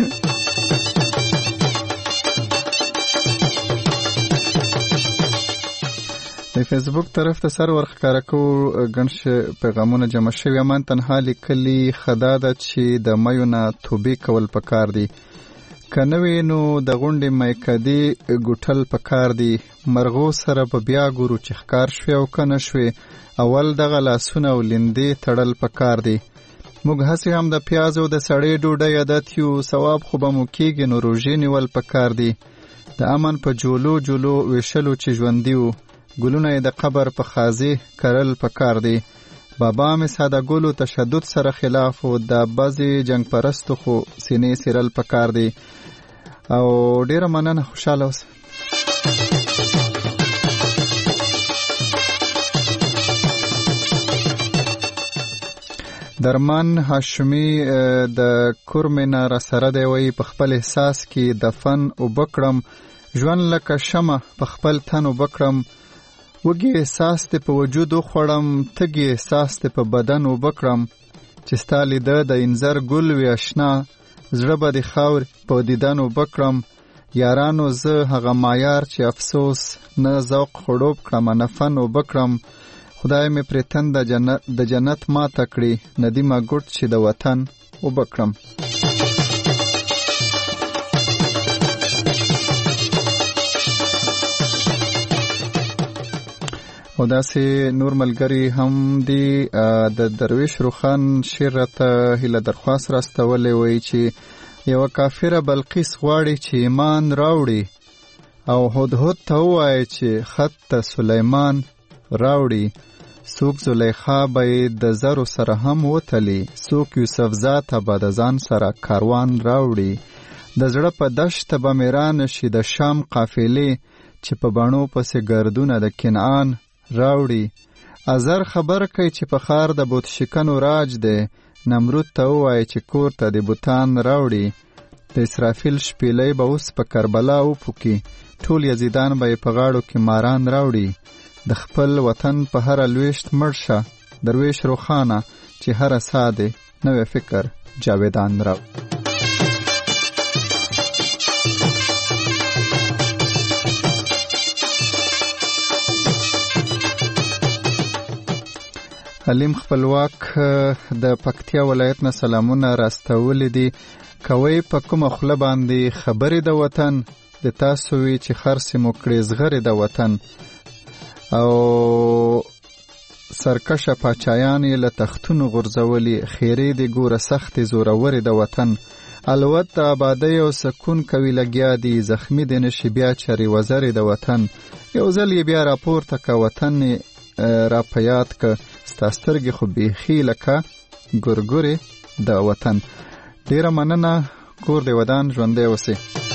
د فیسبوک طرف ته سر ورښکاره کوو ګڼ پیغامونه جمع شوي. امان تنها لیکلي ښه دا ده چې د میو نه توبې کول پکار دي که نه وي نو د غونډې میکدې ګوټل پکار دي مرغو سره به بیا ګورو چې ښکار شوې او که نه شوې اول دغه لاسونه او لیندې تړل پکار دي موږ هسې هم د پیازو د سړې ډوډۍ عادت یو ثواب خو به مو کېږي نو روژې نیول پکار دي د امن په جولو ویشلو چې ژوندي وو ګلونه یې د قبر په خازې کرل پکار دي بابا مې ساده ګلو تشدد سره خلاف و د بعضې جنگ پرستو خو سینې سیرل پکار دي او ډیره مننه خوشاله اوسئ. درمان هاشمي د کورمنه را سره دی وایي په خپل احساس کې دفن وبکړم ژوند لکه شمع په خپل تن وبکړم وږي احساس ته په وجود خوړم تږي احساس ته په بدن وبکړم چې ستا لیده د انځر ګل وي اشنا زړه به د خاور په دیدن وبکړم یارانو زه هغه معیار چې افسوس نه ذوق خړوب کړم نه فن وبکړم خدای مې پرې تن د جنت ماته کړي ندیمه ګوټ چې د وطن وبکړم. او داسې نور ملګري هم دي. د درویش روخان شعر راته هیله درخواست راستولی وی چې یوه کافره بلقیس غواړي چې ایمان راوړي او هدهد ته ووایي چې خط ته سلیمان راوړي. څوک زلیخا به یې د زرو سره هم وتلي، څوک یوسف زا ته به د ځان سره کاروان راوړي. د زړه په دشته به مې رانشي د شام قافلې چې په بڼو پسې ګردونه د کنعان راوړي. ازر خبر کوي چې په ښار د بت شکنو راج دی، نمرود ته ووایي چې کور ته د بوتان راوړي. د اسرافیل شپیلۍ به اوس په کربلا وپوکي، ټول یزیدان به یې په غاړو کې ماران راوړي. د خپل وطن په هره لویشت مړ شه درویش روخانه چې هره ساه دې نوی فکر جاویدان راوړي. حلیم خپلواک د پکتیا ولایت نه سلامونه راستولی دي. کوي په کومه خوله باندې خبرې د وطن، د تاسو وی چې خرڅې مو کړې زغرې د وطن، او سرکشه پاچایان یې له تختونو غورځولي، خیرې د ګوره سختې زورورې د وطن. الوت د آبادۍ او سکون کوي لګیا دي، زخمی د نشي بیا چرې وزرې د وطن. یو ځل یې بیا راپورته که وطن را په یاد که ستا سترګې خو بیخي لکه ګورګورې د وطن. ډیره مننه، کور دی ودان ژوندی اوسئ.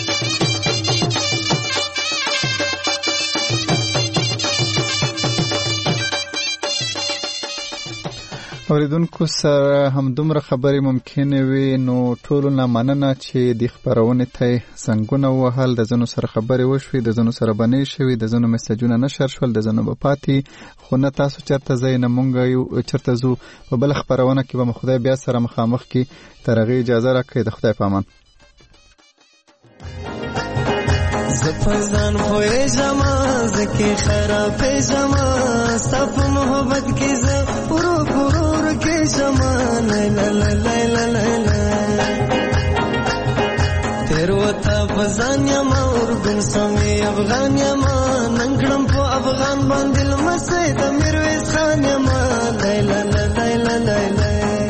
اوریدونکو سره همدومره خبرې ممکنې وي، نو ټولو نه مننه چې د خپرونې ته زنګونه ووهل. د ځینو سره خبرې وشوې، د ځینو سره به نه شوي، د ځینو میسجونه نشر شول، د ځینو به پاتې. خو نه تاسو چېرته ځئ نه مونږ چېرته ځو. په بله خپرونه کې به مو خدای بیا سره مخامخ کړي. تر هغې اجازه راکړئ. د خدای په امان. زفزان خوی جما زکی خراب جما ستا محبت کی ز پرو پرور کی جما لیلا لیلا لیلا تیرو تا فزان یما اردن سمی افغان یما ننگړم په افغان باندې لمسه د میرویس خان یما لیلا لیلا لیلا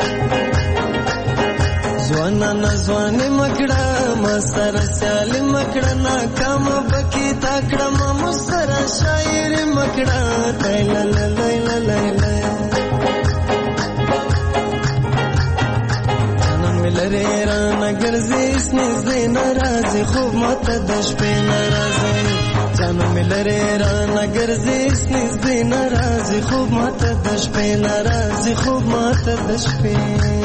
زوانا نزوانی مکڑا ما سر سیالی مکڑا ناکام بکی تاکڑا ما مستر شاعر مکڑا لیلا لیلا لیلا جانا ملری رانا گرزی اس نزدی نرازی خوب مات دش پی نرازی جانا ملری رانا گرزی اس نزدی نرازی خوب مات دش پی نرازی خوب مات دش پی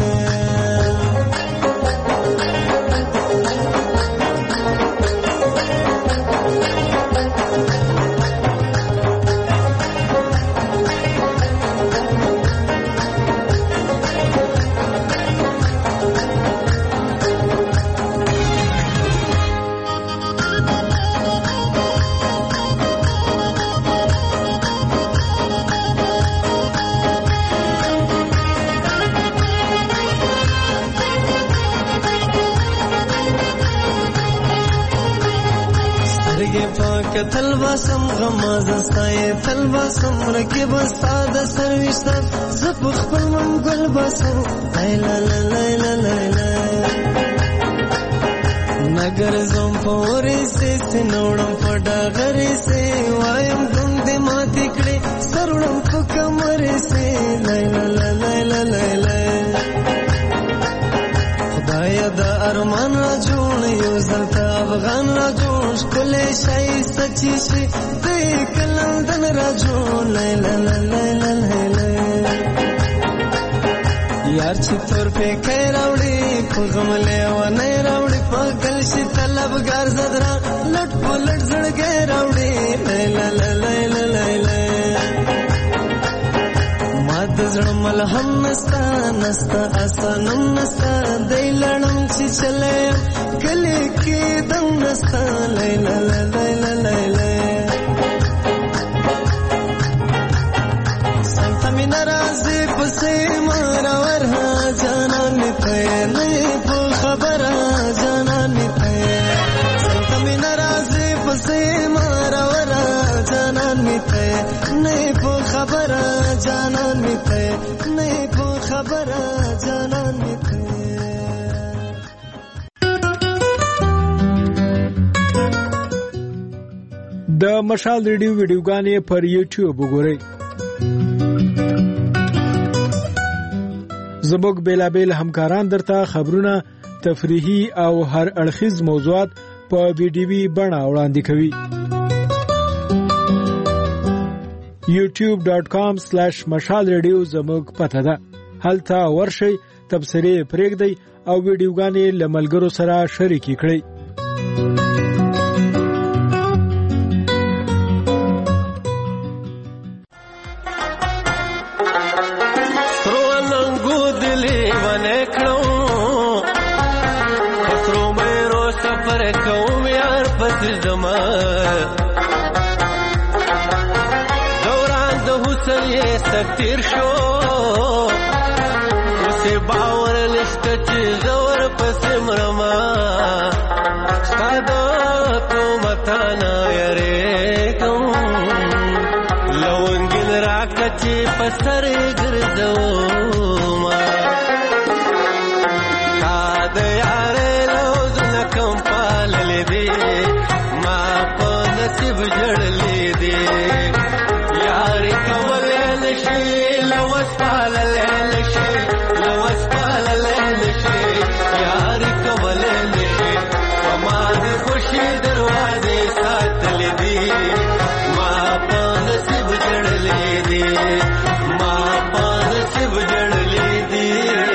تلباسم غماز استای تلباسم رکب استاد سرویستان زپ خپل منګل باسم لیلا لیلا لیلا نګر زم پورې سې نوړم پډا غرې سې وایم دم دې ماتې کړې سرړم په کمرې سې لیلا لیلا لیلا خدای دا ارمان را جوړ یو زلتا افغان را جوړ کله شای سچی شي دې کلندن را جوړ لیلا لیلا لیلا یار چې تور په کې راوړي په غم له و نه راوړي په گل شي طلبګار زدرا لټ په لټ زړګې راوړي لیلا لیلا لیلا ماد زړه ملهم نستا نستا اسانم نستا دې لړم چې چلے کلی کې دم نستا لیلا لیلا لیلا سنت می ناراضي پسې مارا ورها جانا نته نه په خبره جانا نته سنت می ناراضي پسې مارا ورها جانا نته نه په جانان می ته نه کو خبره جانان می ته د مشال ریډیو ویډیوګانې پر یوټیوب وګورئ. زموږ بیلابیل همکاران درته خبرونه، تفریحي او هر اړخیز موضوعات په ویډیوي بڼه وړاندې کوي. youtube.com/mashalradio زموږ پته ده. هلته ورشئ، تبصرې پرېږدئ او ویډیوګانې له ملګرو سره شریکې کړئ. تیر شو اوسې باور نشته چې زور پسې مرما ستا د تهمته نه یریږم لونګین راکړه چې په سر یې ګرځوما تا د یارې لوزونه کوم پاللې دي ما په نصیب جړلې دي یارې کولی لوس پاللې نشي لوس پاللې نشي یارې کولی نشي په ما د خوشي دروازې ساتلې دي ما په نصیب جړلې دي ما په نصیب جړلې دي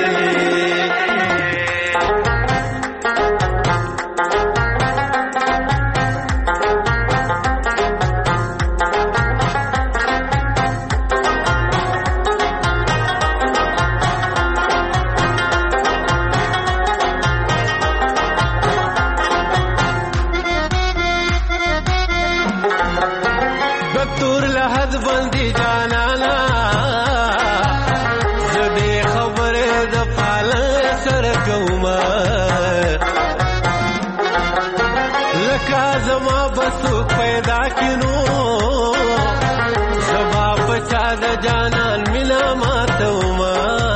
جانان مینا ماتوما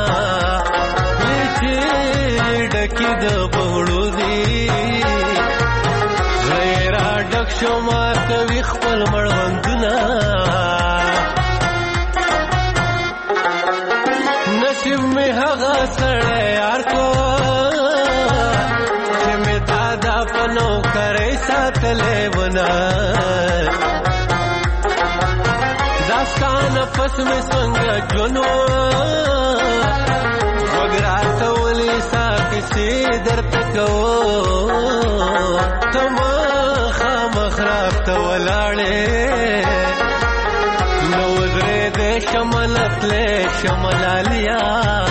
لیچی ډکی د بغړو دی غیرا ډک شو ماتوي خپل مړوندونه نصیب می هغه سړی یار کو چې می دادا پنو کرے ساتلې ونا نفس میں سنگ جنو وگرات ولی سا کسی در تکو تم خام خراب تولاڑے نوزرے دے شملت لے شملالیا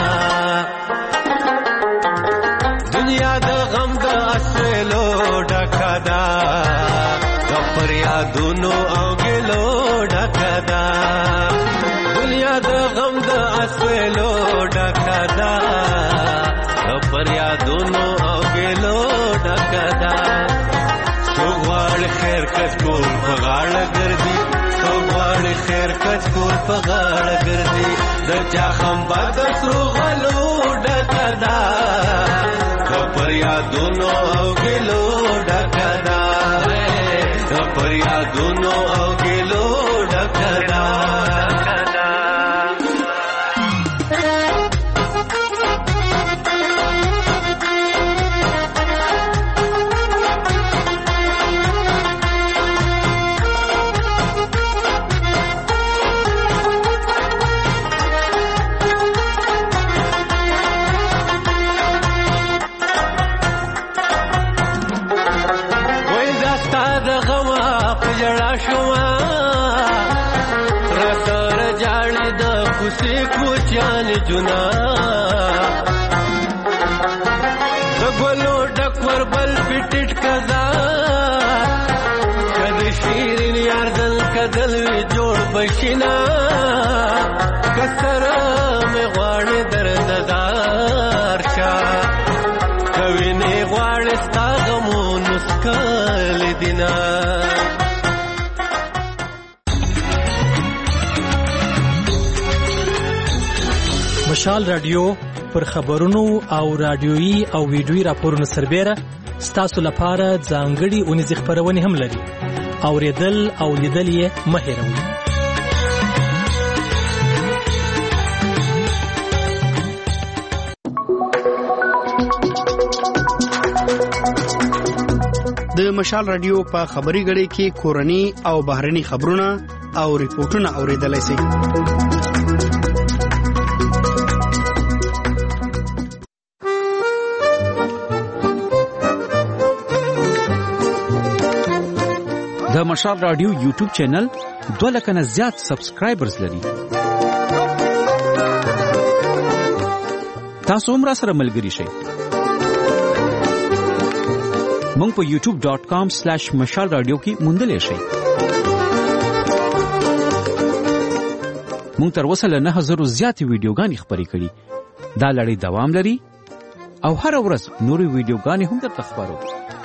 دنیا دا غم دا اسویلو ڈکا دا غفر یادونو او گلو ڈکا دا دنیا دا غم دا اسویلو ڈکا دا غفر یادونو او گلو ڈکا دا سوگوار خیر کس کول پغاڑ گردی سوگوار خیر کس کول پغاڑ گردی دا چاخم با دا سوغلو ڈکا دا غفر یادونو او گلو ڈکا دا غفر یادونو او گلو ڈکا دا جنا دګلو ډکور بل پټټ کزا کد شیرین یار دل کدل وی جوړ بشینا کسر می غواړ درددار شا کوي نه غواړ ستا غمو نسکل دینا مشال رادیو پر خبرونو او رادیويي او ویډیويي راپورونو سربېره ستاسو لپاره ځانګړي اونیزې خپرونې هم لري. اوریدل او لیدل یې مه هېروئ. د مشال رادیو په خبري غړي کې کورني او بهرني خبرونه او ریپورتونه اوریدلای شئ. د مشال رادیو یوټیوب چینل 2 لک نه زیات سبسکرایبرز لري. تاسو هم را سره ملګري شئ. مونږ په youtube.com/mashalradio کې موندلې شئ. مونږ تر اوسه له 9000 زیاتې ویډیوګانې خپرې کړي. دا لړۍ دوام لري او هر ورځ نورې ویډیوګانې هم درته خپرو.